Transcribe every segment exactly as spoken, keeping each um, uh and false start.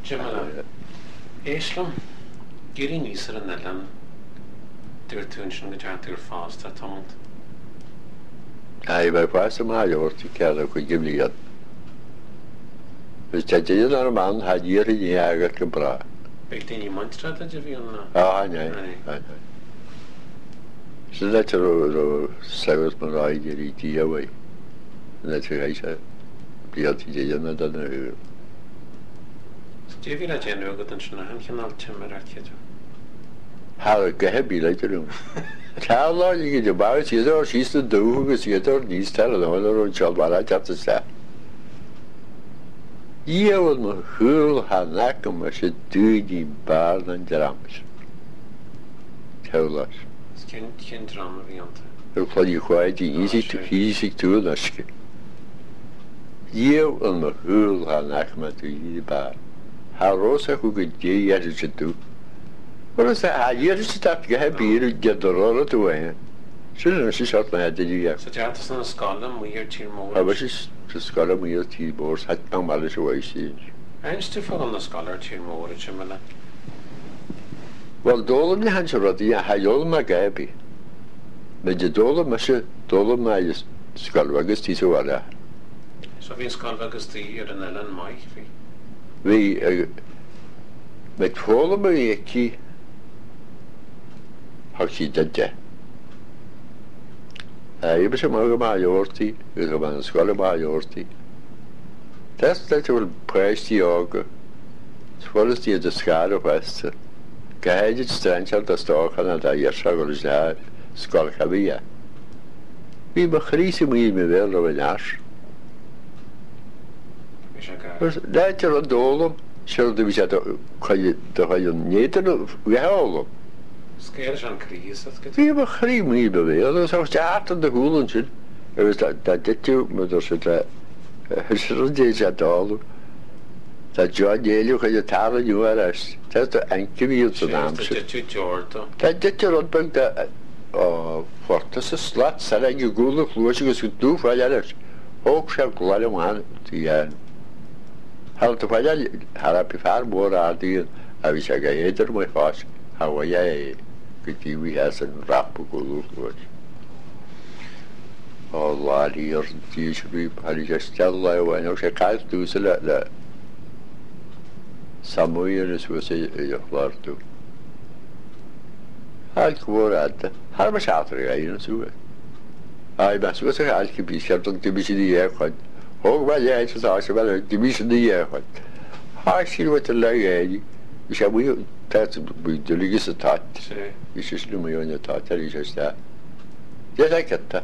Jimala, Islam, getting Easter in the land, they're doing some good fast at all. Ai, mae pas yma i o'r ti cael o'ch gyfliad. Fys te dyn ar y man, ha dir i ni ag ac yn bra. Beth dyn ni monstrad a fi yna? O, hanyai, hanyai. Sy'n net ar o'r sefyll ma'n rhaid i'r i di away. Net ar eisiau, bliad i dyn yna dan y hyr. Steffi la gen o gyda'n sy'n han chi'n al tymor ar cyd. Har y gyheb i leid yr yw'n. Cael o'n i gyda bawyd sydd o'r sydd yn dŵg y sydd o'r nis tel yn o'n o'r siol barad at y sta. I awyd mae hwyl hanak yma sydd dwyd i bar na'n drams. Tewlas. Cyn dram fi ond. Yw'n chwad i chwaed i hisig tŵl ysgu. I awyd mae hwyl hanak yma dwyd i bar. Haros ac o gyda i ar y sydw. Wel, ys a i'r sydd at gyda byr y gydorol o dweud. Sy'n yna sy'n siarad mae edrych i ac. So ti atas yn ysgol am mwy'r tir môr? A bys ys ysgol am mwy'r tir môr, sa'n bang malis o weisi. A ys ti ffog yn ysgol ar tir môr y Jimala? Wel, dol yn hans o rodi a haiol yma gael i. Mae dy dol yma sy'n dol yma i ysgolfa gys ti sy'n wara. So fi'n ysgolfa gys ti ar yn elan mai fi? Fi, mae tfol yma i echi hag si dydde. I bys yma yma i orti, ydw yma'n ysgol yma i orti. Das dat yw'r pres di og, sfolis di ydw sgar o fest. Gahed yd stranchar da stoch yna da irsag o'r ysna ysgol chafia. Fi ma chris i mwyn mi fel o fe'n as. Dat yw'r dolwm, sy'n dwi eisiau dwi yn nid yn wyhaolwm. Sgeir sy'n cris at gyda? Fi ma chri mi be fe, oedd oes oes at yn dy hwyl yn sy'n. Da dytiw, mae dos yda, hysr yn dweud sy'n dol. Da John Yelio chyd y tar yn yw ar ys. Da dy anki fi yn sy'n amser. Da dytiw Jordo? Da dytiw rod byg da, o, ffortas y slat, sa'n ag i gwrdd y chlwys i gysgu dŵf al ar ys. Hwg sy'n gwlad yn wan, ti gan. Hal dy ffael harap i ffar môr ar dyn, a fi sy'n gael edrych mwy ffos. Hawaii e. Gyda fi has yn rap o gwlwch gwrs. O lad i'r dys fi pan i gestel lai o wain. Oes e cael dŵs y le. Samwy yn yswys e ochlor dŵ. Hael gwr adda. Har ma siatr e gael yn yswys. Ai mas wys e cael cybisiad ond dim eisiau di echod. Hwg ma le eich os oes e dim eisiau di echod. Ha sy'n wedi le gael. Eisiau mwy dat mwy dylugis y tat. Eisiau sy'n mwy o'n y tat ar eisiau sta. Diolch ag gyda.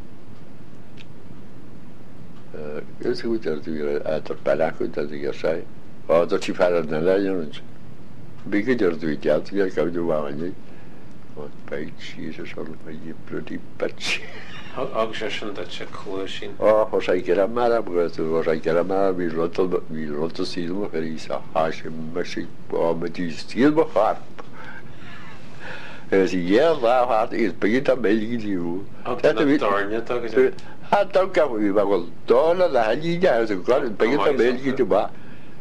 Ys yw wedi dwi adr balach wedi dwi gersau. O, do ti parad na lai yn ynch. Bygyd ar dwi diad, fi'n gael dwi wawan ni. O, baid Jesus, o'r mae i bloody bitch. Og sy'n dat sy'n clwyr sy'n? O, os ai gyda mara, os ai gyda mara, mi rod o sydd mo fer isa. Ha, sy'n mysi, o, mae di sydd mo harp. Ys i iel dda hart, ys bygyd am elgyd i yw. Og dyna dornio, do gyda? Ha, daw gaf fi, mae gweld, dola na hali i ys yn gwrdd, bygyd am elgyd i ba.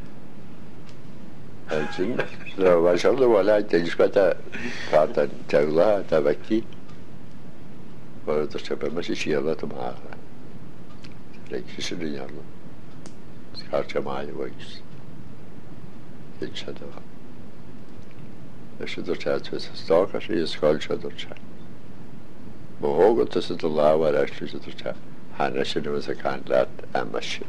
Ysyn, no, mae sy'n wala, dyn sgwada, parta tawla, da faci. Wel, dwi'n siarad mas i siarad yma. Rhaid sy'n yn arno. Sgartio mai o weis. Dyn siarad yma. Ys ydw'r siarad fes ystog a sy'n ysgol siarad o'r siarad. Mae hog o'n tys ydw law ar eich ydw'r siarad. Hanes yn ymwys y canlad am ysio.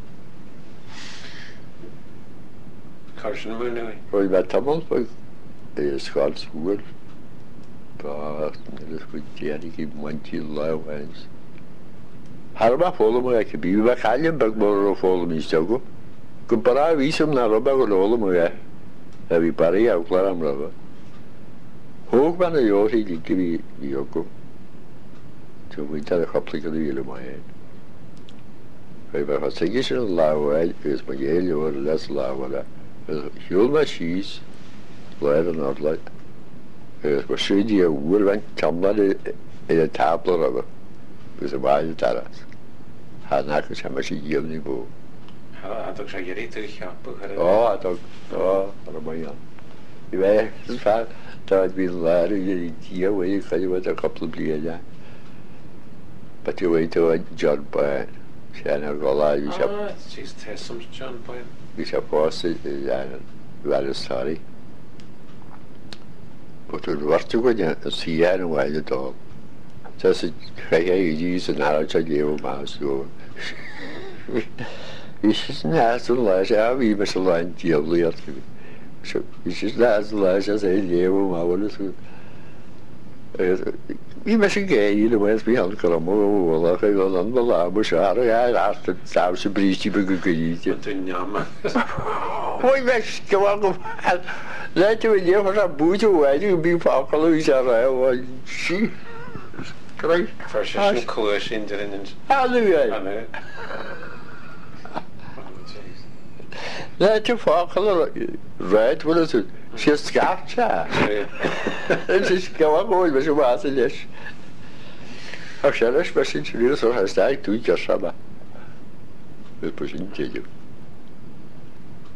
Carson mwyn yw i? Rwy'n meddwl tamol bod ysgol sŵr. Ba, nid wedi ar i gyd mwynti law eins. Har yma ffôl yma ac y bi, fe cael yn byg mor o ffôl yma eistio gw. Gwmbara fi sy'n na roba o lol yma e. A fi bari awglar am roba. Hwg man y io'r i ligi fi i ogw. Ti'n wynt ar y choplig yn y il yma e. Fe fe fa tegis yn law e, ys mae gael io'r les law yna. Hiwl ma sys, loed yn orlaid. Mae sydd i awr fan tamlad yn y tabl o'r efo. Bys y wael daras. Hanach ys hama sy'n gyfn i bo. Adog sé géirí tú cheappa chu ó atá ó ar mai an. I bheith is fe tá bhí leir i díhha chuidir a coppla bliile. Ba tú bhaid tú John Bain sé ar goláid se Tís tesam John Bain. bhí se pása bhetastáí. Ba tú bhharrta goine a síar an bhhaile dá. Táché dí san áte léomh máú. Bhí si náú leis a bhí me se lein díoblaí bhí si ná leis a é léomh máhna sú. Bhí me sin géí a bhs bhí an go mhla chu go an bhá mu se áta tá sa brítí be go goíte. Tú neama. Bhí me go go le tú dhéhar a búte bhhaidú bí fáchaú se rahil sí. Fer sin cuair sin de Aú le tú fáchail réid bhna tú sé scapte gohil me sem bhá leis. A sé leis me sin túú heiste tú ce sama. Bu sin téidir.